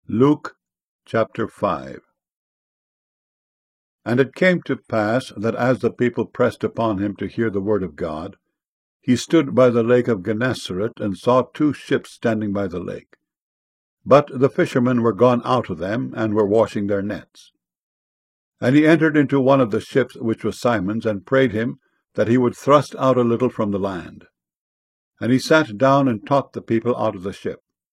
Luke chapter 5. And it came to pass that as the people pressed upon him to hear the word of God, he stood by the lake of Gennesaret, and saw two ships standing by the lake. But the fishermen were gone out of them, and were washing their nets. And he entered into one of the ships, which was Simon's, and prayed him that he would thrust out a little from the land. And he sat down and taught the people out of the ship.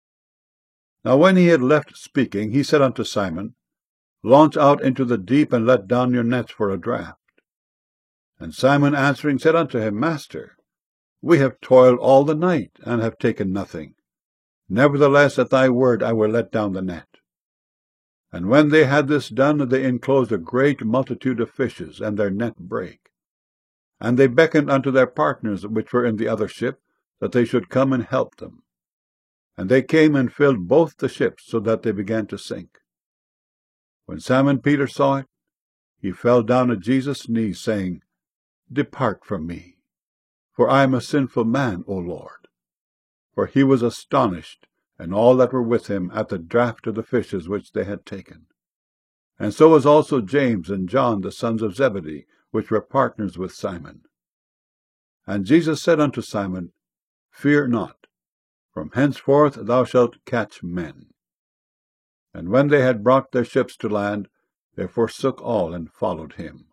Now when he had left speaking, he said unto Simon, Launch out into the deep, and let down your nets for a draught. And Simon answering said unto him, Master, we have toiled all the night, and have taken nothing. Nevertheless at thy word I will let down the net. And when they had this done, they enclosed a great multitude of fishes, and their net brake. And they beckoned unto their partners which were in the other ship, that they should come and help them. And they came and filled both the ships, so that they began to sink. When Simon Peter saw it, he fell down at Jesus' knees, saying, Depart from me, for I am a sinful man, O Lord. For he was astonished, and all that were with him, at the draught of the fishes which they had taken. And so was also James and John, the sons of Zebedee, which were partners with Simon. And Jesus said unto Simon, Fear not, from henceforth thou shalt catch men. And when they had brought their ships to land, they forsook all, and followed him.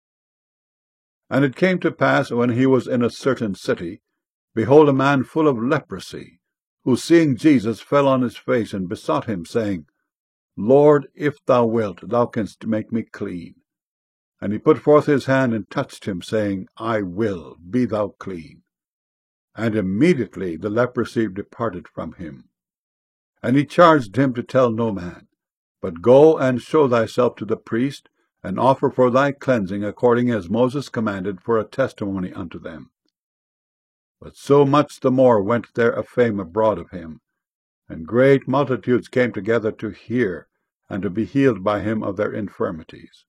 And it came to pass, when he was in a certain city, behold, a man full of leprosy, who seeing Jesus fell on his face, and besought him, saying, Lord, if thou wilt, thou canst make me clean. And he put forth his hand, and touched him, saying, I will, be thou clean. And immediately the leprosy departed from him. And he charged him to tell no man, but go and show thyself to the priest, and offer for thy cleansing according as Moses commanded, for a testimony unto them. But so much the more went there a fame abroad of him, and great multitudes came together to hear, and to be healed by him of their infirmities.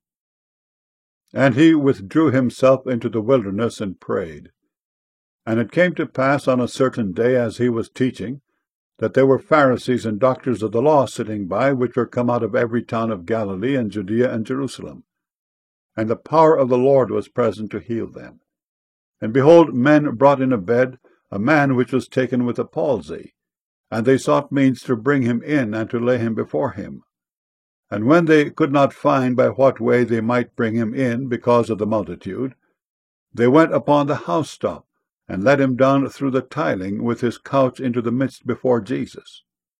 And he withdrew himself into the wilderness, and prayed. And it came to pass on a certain day, as he was teaching, that there were Pharisees and doctors of the law sitting by, which were come out of every town of Galilee and Judea and Jerusalem. And the power of the Lord was present to heal them. And behold, men brought in a bed a man which was taken with a palsy, and they sought means to bring him in, and to lay him before him. And when they could not find by what way they might bring him in, because of the multitude, they went upon the housetop, and let him down through the tiling with his couch into the midst before Jesus.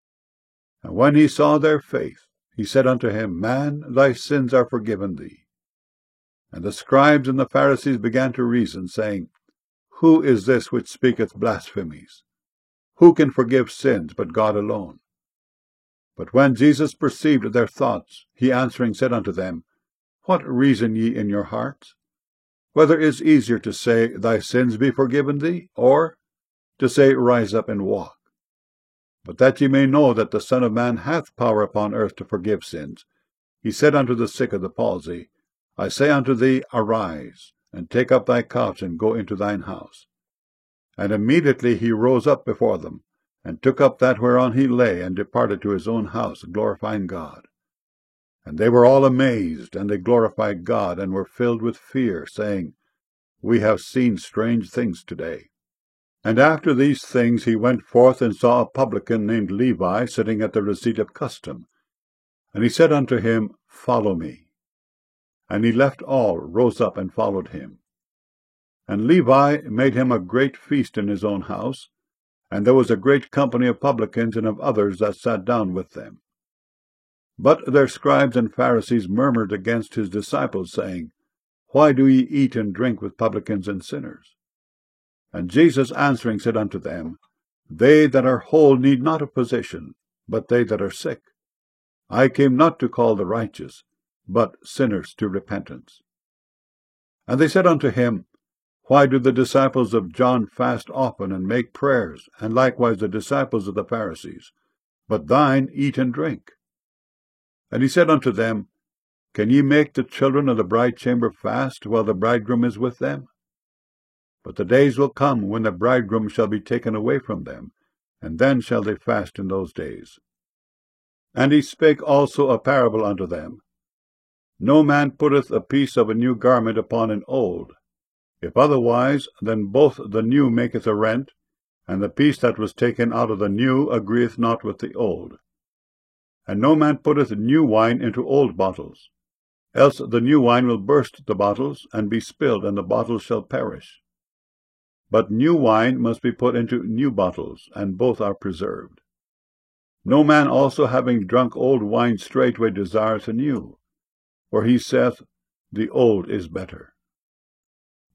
And when he saw their faith, he said unto him, Man, thy sins are forgiven thee. And the scribes and the Pharisees began to reason, saying, Who is this which speaketh blasphemies? Who can forgive sins but God alone? But when Jesus perceived their thoughts, he answering said unto them, What reason ye in your hearts? Whether is easier to say, Thy sins be forgiven thee, or to say, Rise up and walk? But that ye may know that the Son of Man hath power upon earth to forgive sins, he said unto the sick of the palsy, I say unto thee, Arise, and take up thy couch, and go into thine house. And immediately he rose up before them, and took up that whereon he lay, and departed to his own house, glorifying God. And they were all amazed, and they glorified God, and were filled with fear, saying, We have seen strange things today. And after these things he went forth, and saw a publican named Levi sitting at the receipt of custom. And he said unto him, Follow me. And he left all, rose up, and followed him. And Levi made him a great feast in his own house, and there was a great company of publicans and of others that sat down with them. But their scribes and Pharisees murmured against his disciples, saying, Why do ye eat and drink with publicans and sinners? And Jesus answering said unto them, They that are whole need not a physician, but they that are sick. I came not to call the righteous, but sinners to repentance. And they said unto him, Why do the disciples of John fast often, and make prayers, and likewise the disciples of the Pharisees, but thine eat and drink? And he said unto them, Can ye make the children of the bride chamber fast, while the bridegroom is with them? But the days will come when the bridegroom shall be taken away from them, and then shall they fast in those days. And he spake also a parable unto them. No man putteth a piece of a new garment upon an old. If otherwise, then both the new maketh a rent, and the piece that was taken out of the new agreeth not with the old. And no man putteth new wine into old bottles, else the new wine will burst the bottles, and be spilled, and the bottles shall perish. But new wine must be put into new bottles, and both are preserved. No man also having drunk old wine straightway desireth a new, for he saith, The old is better.